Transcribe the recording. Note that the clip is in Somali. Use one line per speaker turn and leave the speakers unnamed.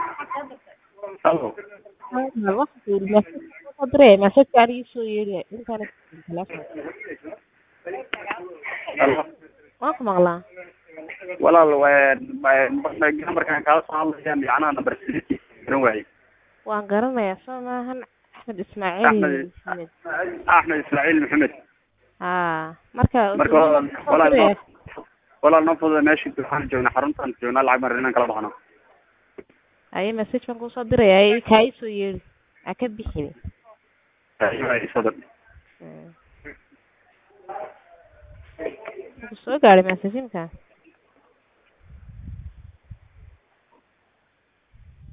Halo.
Message ari soo yeeri internet telefoon.
Halo.
Waa ku maqlaa.
Walaal numberkan kala soo hadlayaan macnaha number 6 garan waayay.
Waan garanayaa soo maahan Axmed Ismaaciil Maxamed.
Axmed Ismaaciil Maxamed.
Marka
walaal nafada meeshii waxaan joognaa xaruntan joognaa lacag marinaan kala baxno.
Ay message baan ku soo diray ay soo yeeri. Ka bixin.
Ay soo dir.
Soo gaaray message-ka.